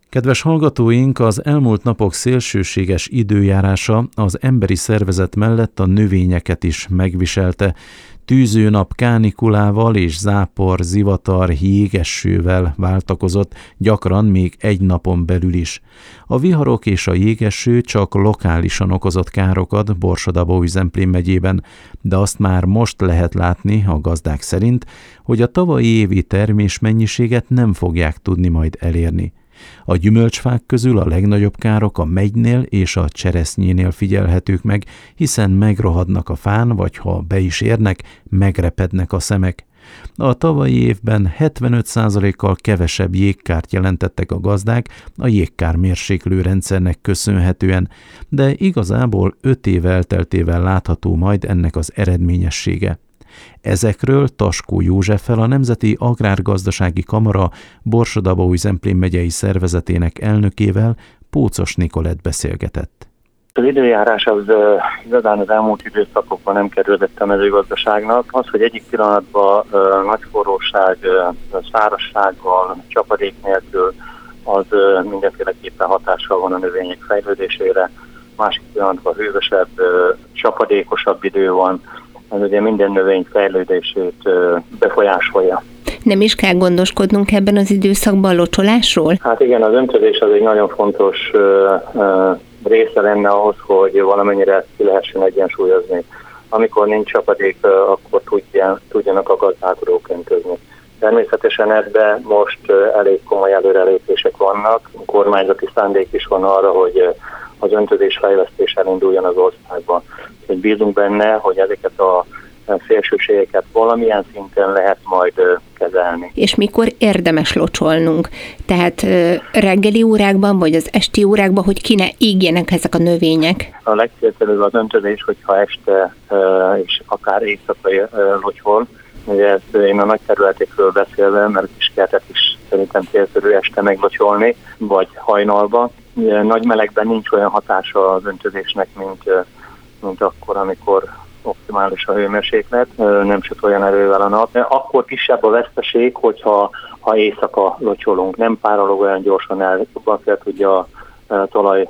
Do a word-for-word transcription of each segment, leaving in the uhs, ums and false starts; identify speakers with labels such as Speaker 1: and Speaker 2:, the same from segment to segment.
Speaker 1: Kedves hallgatóink, az elmúlt napok szélsőséges időjárása az emberi szervezet mellett a növényeket is megviselte. Tűző nap kánikulával és zápor, zivatar, jégesővel váltakozott, gyakran még egy napon belül is. A viharok és a jégeső csak lokálisan okozott károkat Borsod-Abaúj-Zemplén megyében, de azt már most lehet látni a gazdák szerint, hogy a tavalyi évi termésmennyiséget nem fogják tudni majd elérni. A gyümölcsfák közül a legnagyobb károk a megynél és a cseresznyénél figyelhetők meg, hiszen megrohadnak a fán, vagy ha be is érnek, megrepednek a szemek. A tavalyi évben hetvenöt százalékkal kevesebb jégkárt jelentettek a gazdák a jégkár mérséklő rendszernek köszönhetően, de igazából öt év elteltével látható majd ennek az eredményessége. Ezekről Taskó Józseffel, a Nemzeti Agrárgazdasági Kamara Borsod-Abaúj-Zemplén megyei szervezetének elnökével, Pócos Nikolett beszélgetett.
Speaker 2: Az időjárás az igazán az elmúlt időszakokban nem kerülött a mezőgazdaságnak. Az, hogy egyik pillanatban uh, nagy forróság, uh, szárazsággal, csapadék nélkül, az uh, mindenféleképpen hatással van a növények fejlődésére. Másik pillanatban hűvösebb, uh, csapadékosabb idő van. Ez ugye minden növény fejlődését uh, befolyásolja.
Speaker 3: Nem is kell gondoskodnunk ebben az időszakban a locsolásról?
Speaker 2: Hát igen, az öntözés az egy nagyon fontos uh, uh, része lenne ahhoz, hogy valamennyire ki lehessen egyensúlyozni. Amikor nincs csapadék, akkor tudjan, tudjanak a gazdálkodók öntözni. Természetesen ebben most elég komoly előrelépések vannak. A kormányzati szándék is van arra, hogy az öntözés fejlesztés elinduljon az országban. Úgyhogy bízunk benne, hogy ezeket a szélsőségeket valamilyen szinten lehet majd kezelni.
Speaker 3: És mikor érdemes locsolnunk? Tehát reggeli órákban, vagy az esti órákban, hogy ki ne égjenek ezek a növények?
Speaker 2: A legcélszerűbb az öntözés, hogyha este és akár éjszakai locsol. Ugye ezt én a nagy területekről beszélve, mert a kiskertet is szerintem célszerű este meglocsolni, vagy hajnalban. Ugye nagy melegben nincs olyan hatása az öntözésnek, mint, mint akkor, amikor optimális a hőmérséklet, nem süt olyan erővel a nap. Akkor kisebb a veszteség, hogyha ha éjszaka locsolunk. Nem párolog olyan gyorsan el, jobban fel tudja a talaj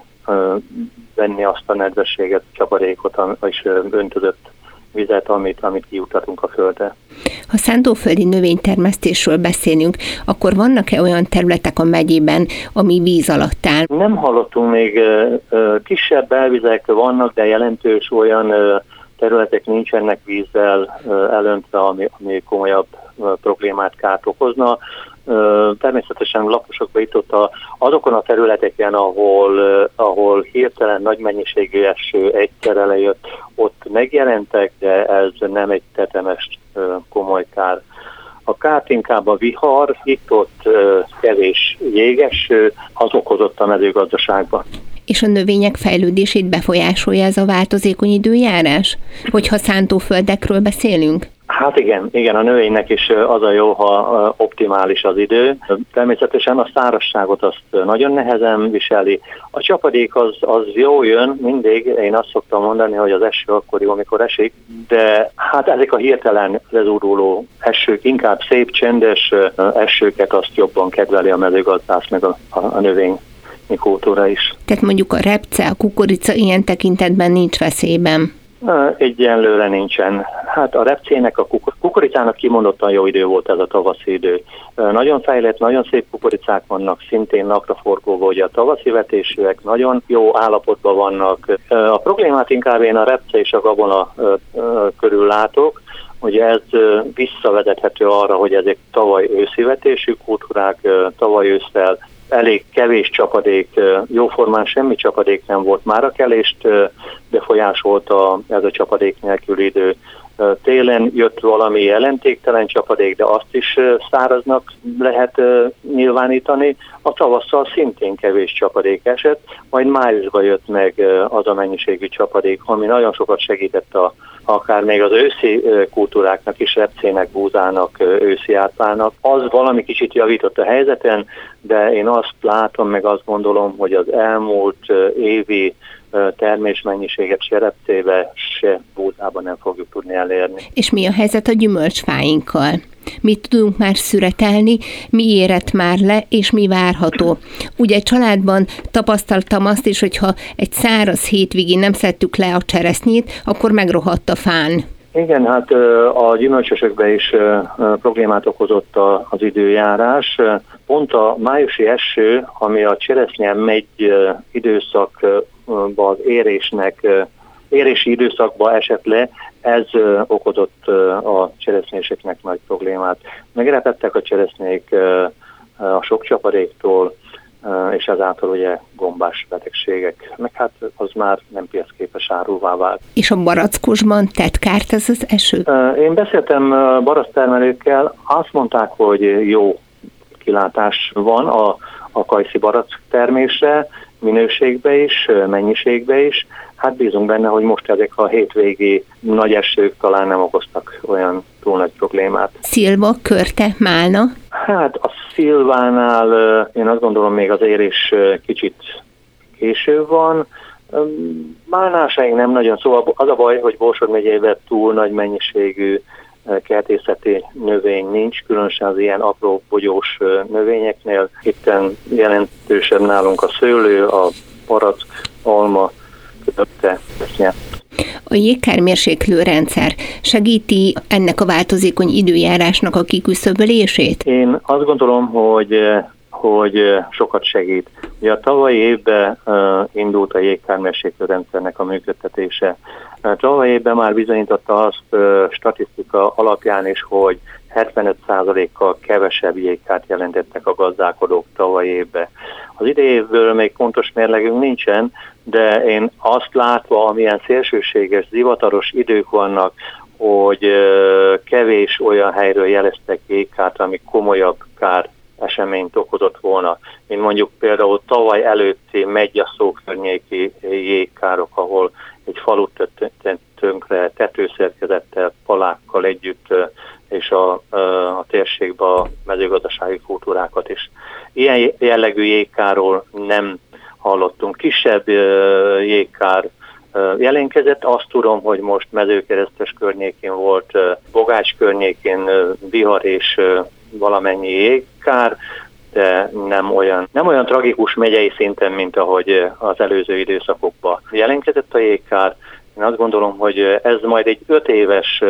Speaker 2: venni azt a nedvességet, csapadékot és öntözött vizet, amit, amit kijutatunk a földre.
Speaker 3: Ha szántóföldi növénytermesztésről beszélünk, akkor vannak-e olyan területek a megyében, ami víz alatt áll?
Speaker 2: Nem hallottunk még, kisebb belvizek vannak, de jelentős olyan területek nincsenek vízzel elöntve, ami, ami komolyabb problémát, kárt okozna. Természetesen laposokba itt ott a, azokon a területeken, ahol, ahol hirtelen nagy mennyiségű eső egyszerre lejött, ott megjelentek, de ez nem egy tetemes komoly kár. A kárt inkább a vihar, itt-ott kevés jégeső, az okozott a mezőgazdaságban.
Speaker 3: És a növények fejlődését befolyásolja ez a változékony időjárás? Hogyha szántóföldekről beszélünk?
Speaker 2: Hát igen, igen, a növénynek is az a jó, ha optimális az idő. Természetesen a szárazságot azt nagyon nehezen viseli. A csapadék az, az jó jön mindig, én azt szoktam mondani, hogy az eső akkor jó, amikor esik, de hát ezek a hirtelen lezúduló esők, inkább szép, csendes esőket azt jobban kedveli a mezőgazdász, meg a, a, a növény kultúra is.
Speaker 3: Tehát mondjuk a repce, a kukorica ilyen tekintetben nincs veszélyben?
Speaker 2: Egyenlőre nincsen. Hát a repcének, a kukoricának kimondottan jó idő volt ez a tavaszi idő. Nagyon fejlett, nagyon szép kukoricák vannak, szintén napraforgóban, hogy a tavaszi vetésűek nagyon jó állapotban vannak. A problémát inkább én a repce és a gabona körül látok, hogy ez visszavezethető arra, hogy ezek tavaly őszi vetésű kultúrák, tavaly ősszel elég kevés csapadék, jóformán semmi csapadék nem volt, már a kelést befolyásolta ez a csapadék nélkül idő. Télen jött valami jelentéktelen csapadék, de azt is száraznak lehet nyilvánítani. A tavasszal szintén kevés csapadék esett, majd májusban jött meg az a mennyiségű csapadék, ami nagyon sokat segített a, akár még az őszi kultúráknak is, repcének, búzának, őszi átlának. Az valami kicsit javított a helyzeten, de én azt látom, meg azt gondolom, hogy az elmúlt évi termésmennyiséget se repcébe, se búzában nem fogjuk tudni elérni.
Speaker 3: És mi a helyzet a gyümölcsfáinkkal? Mit tudunk már szüretelni, mi érett már le, és mi várható? Ugye egy családban tapasztaltam azt is, hogyha egy száraz hétvégén nem szedtük le a cseresznyét, akkor megrohadt a fán.
Speaker 2: Igen, hát a gyümölcsösökben is problémát okozott az időjárás. Pont a májusi eső, ami a cseresznye megy időszakban az érésnek, érési időszakba esett le, ez okozott a cseresznyeseknek nagy problémát. Megrepettek a cseresznyék a sok csapadéktól, és ezáltal ugye gombás betegségek, meg hát az már nem piacképes áruvá vált.
Speaker 3: És a barackosban tett kárt ez az eső?
Speaker 2: Én beszéltem baracktermelőkkel, azt mondták, hogy jó kilátás van a, a kajszi barack termésre, minőségbe is, mennyiségbe is. Hát bízunk benne, hogy most ezek a hétvégi nagy esők talán nem okoztak olyan túl nagy problémát.
Speaker 3: Szilva, körte, málna?
Speaker 2: Hát a szilvánál én azt gondolom még az érés kicsit késő van. Málnásaink nem nagyon, szóval az a baj, hogy Borsod megyében túl nagy mennyiségű kertészeti növény nincs, különösen az ilyen apró bogyós növényeknél. Itten jelentősebb nálunk a szőlő, a barack, alma, kötötte, esznyert.
Speaker 3: A jégkármérséklő rendszer segíti ennek a változékony időjárásnak a kiküszöbölését?
Speaker 2: Én azt gondolom, hogy, hogy sokat segít. Ugye a tavalyi évben uh, indult a jégkármérséklő rendszernek a működtetése. Uh, tavalyi évben már bizonyította azt uh, statisztika alapján is, hogy hetvenöt százalékkal kevesebb jégkárt jelentettek a gazdálkodók tavalyi évben. Az idei évből még pontos mérlegünk nincsen, de én azt látva, amilyen szélsőséges, zivataros idők vannak, hogy uh, kevés olyan helyről jeleztek jégkárt, ami komolyabb kár eseményt okozott volna, mint mondjuk például tavaly előtti Meggyaszó környéki jégkárok, ahol egy falut tett tönkre tetőszerkezettel, palákkal együtt, és a, a térségben a mezőgazdasági kultúrákat is. Ilyen jellegű jégkáról nem hallottunk. Kisebb jégkár jelentkezett. Azt tudom, hogy most Mezőkeresztes környékén volt, Bogács környékén vihar és valamennyi jégkár, de nem olyan, nem olyan tragikus megyei szinten, mint ahogy az előző időszakokban jelentkezett a jégkár. Én azt gondolom, hogy ez majd egy öt éves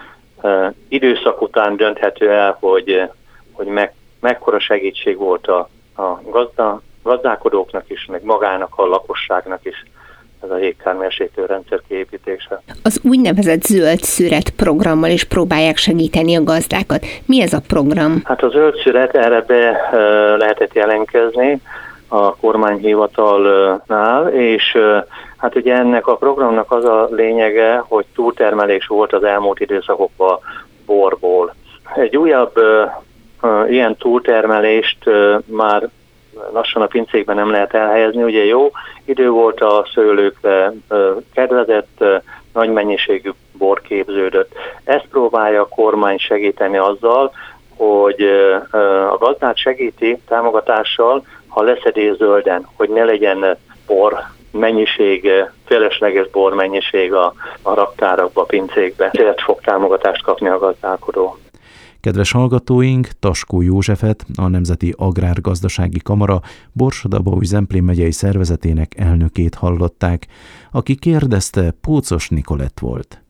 Speaker 2: időszak után dönthető el, hogy, hogy meg, mekkora segítség volt a, a gazda, gazdálkodóknak is, meg magának, a lakosságnak is ez a jégkármérséklő rendszer kiépítése.
Speaker 3: Az úgynevezett zöld szüret programmal is próbálják segíteni a gazdákat. Mi ez a program?
Speaker 2: Hát a zöld szüret, erre be lehetett jelentkezni a kormányhivatalnál, és hát ugye ennek a programnak az a lényege, hogy túltermelés volt az elmúlt időszakokban borból. Egy újabb ilyen túltermelést már lassan a pincékben nem lehet elhelyezni. Ugye jó idő volt a szőlőkre, kedvezett, nagy mennyiségű bor képződött. Ezt próbálja a kormány segíteni azzal, hogy a gazdát segíti támogatással, ha leszedés zölden, hogy ne legyen bor mennyiség, felesleges bor mennyiség a, a raktárakba, a pincékbe. Ezért fog támogatást kapni a gazdálkodó.
Speaker 1: Kedves hallgatóink, Taskó Józsefet, a Nemzeti Agrárgazdasági Kamara Borsod-Abaúj-Zemplén megyei szervezetének elnökét hallották, aki kérdezte, Pócos Nikolett volt.